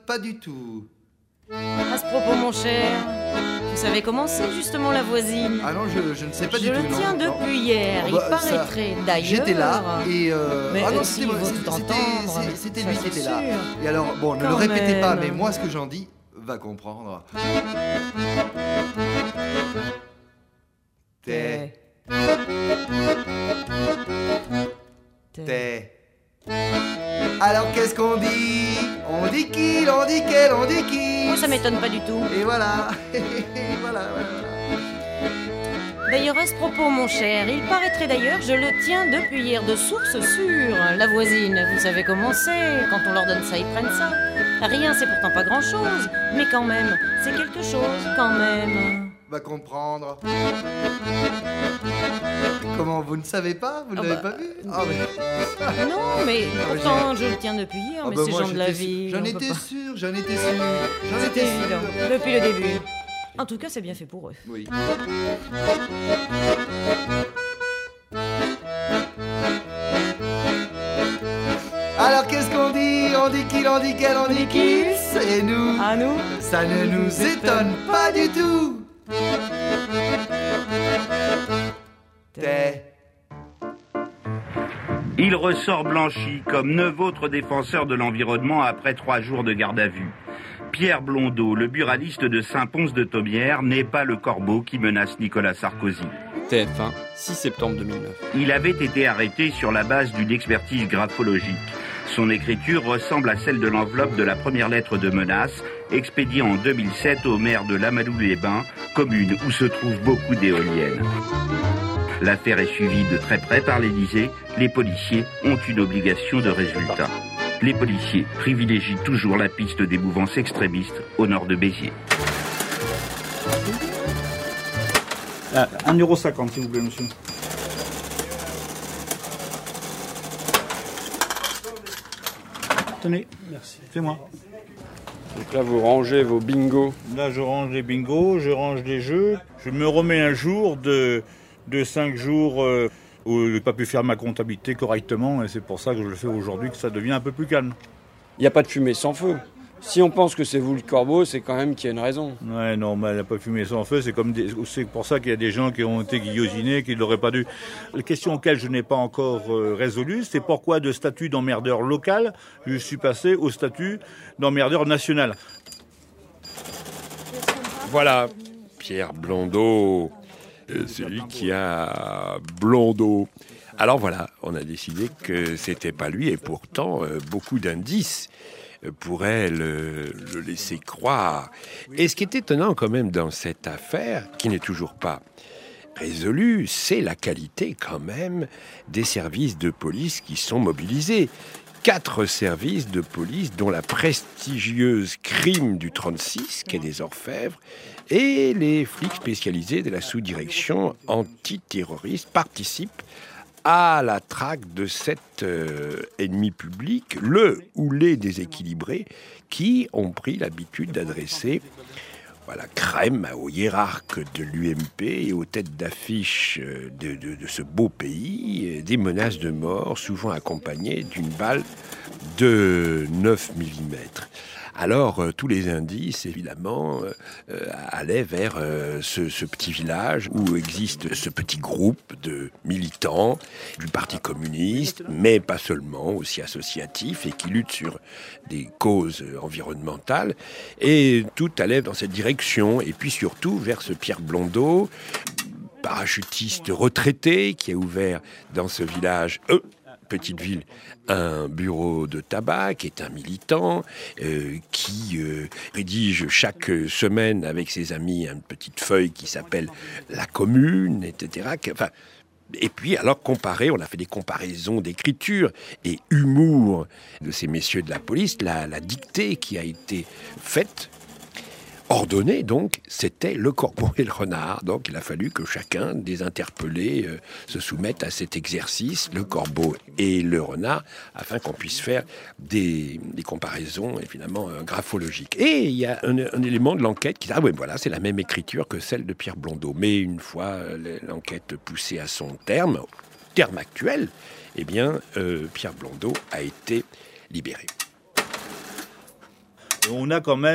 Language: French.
pas du tout. À ce propos, mon cher, vous savez comment c'est justement la voisine? Ah non, je ne sais pas du Je tout. le tiens non. depuis hier. Oh bah, Il paraîtrait d'ailleurs. J'étais là et Mais ah non, s'il c'était moi, faut tout entendre, c'était ça, lui qui c'est était là. sûr. Et alors, bon, ne Quand le répétez pas, même. mais moi, ce que j'en dis, va comprendre. T'es. Alors qu'est-ce qu'on dit? On dit qu'il, on dit qu'elle, on dit qui? Moi, ça m'étonne pas du tout. Et voilà. voilà. D'ailleurs, à ce propos, mon cher, il paraîtrait d'ailleurs, je le tiens depuis hier de source sûre. La voisine, vous savez comment c'est. Quand on leur donne ça, ils prennent ça. Rien, c'est pourtant pas grand-chose. Mais quand même, c'est quelque chose, quand même. Va comprendre. Comment, vous ne savez pas? Vous ne l'avez pas vu? Ah, mais... Non, mais pourtant, je le tiens depuis hier, mais c'est moi, gens de la vie. J'en on peut étais pas. sûr. C'était évident, depuis le début. En tout cas, c'est bien fait pour eux. Oui. Alors qu'est-ce qu'on dit? On dit qu'il, on dit qu'elle, on dit qui? C'est nous. À nous? Ça ne nous étonne pas du tout. T'es. Il ressort blanchi comme 9 autres défenseurs de l'environnement après 3 jours de garde à vue. Pierre Blondeau, le buraliste de Saint-Pons-de-Thomières, n'est pas le corbeau qui menace Nicolas Sarkozy. TF1, 6 septembre 2009. Il avait été arrêté sur la base d'une expertise graphologique. Son écriture ressemble à celle de l'enveloppe de la première lettre de menace, expédiée en 2007 au maire de Lamadou-les-Bains, commune où se trouvent beaucoup d'éoliennes. L'affaire est suivie de très près par l'Élysée. Les policiers ont une obligation de résultat. Les policiers privilégient toujours la piste des mouvances extrémistes au nord de Béziers. 1,50 €, s'il vous plaît, monsieur. Tenez, merci. C'est moi. Donc là, vous rangez vos bingos. Là, je range les bingos, je range les jeux. Je me remets un jour de 5 jours où je n'ai pas pu faire ma comptabilité correctement. Et c'est pour ça que je le fais aujourd'hui, que ça devient un peu plus calme. Il n'y a pas de fumée sans feu. Si on pense que c'est vous le corbeau, c'est quand même qu'il y a une raison. Ouais, non, mais elle n'a pas fumé sans feu. C'est pour ça qu'il y a des gens qui ont été guillotinés, qui n'auraient pas dû. La question auquel je n'ai pas encore résolue, c'est pourquoi de statut d'emmerdeur local, je suis passé au statut d'emmerdeur national. Voilà, Pierre Blondeau, celui qui a Blondeau. Alors voilà, on a décidé que c'était pas lui, et pourtant beaucoup d'indices pourraient le laisser croire. Et ce qui est étonnant quand même dans cette affaire, qui n'est toujours pas résolue, c'est la qualité quand même des services de police qui sont mobilisés. 4 services de police, dont la prestigieuse crime du 36, quai des Orfèvres, et les flics spécialisés de la sous-direction antiterroriste participent à la traque de cet ennemi public, le ou les déséquilibrés, qui ont pris l'habitude d'adresser la crème aux hiérarques de l'UMP et aux têtes d'affiche de ce beau pays, des menaces de mort, souvent accompagnées d'une balle de 9 mm. Alors, tous les indices, évidemment, allaient vers ce petit village où existe ce petit groupe de militants du Parti communiste, mais pas seulement, aussi associatifs, et qui luttent sur des causes environnementales. Et tout allait dans cette direction. Et puis surtout vers ce Pierre Blondeau, parachutiste retraité, qui a ouvert dans ce village... petite ville, un bureau de tabac, qui est un militant, qui rédige chaque semaine avec ses amis une petite feuille qui s'appelle La Commune, etc. Enfin, et puis, alors, on a fait des comparaisons d'écriture et humour de ces messieurs de la police. La dictée qui a été faite, ordonné, donc, c'était le corbeau et le renard. Donc, il a fallu que chacun des interpellés se soumette à cet exercice, le corbeau et le renard, afin qu'on puisse faire des comparaisons, évidemment, graphologiques. Et il y a un élément de l'enquête qui dit, ah oui, voilà, c'est la même écriture que celle de Pierre Blondeau. Mais une fois l'enquête poussée à son terme actuel, eh bien, Pierre Blondeau a été libéré. on a quand même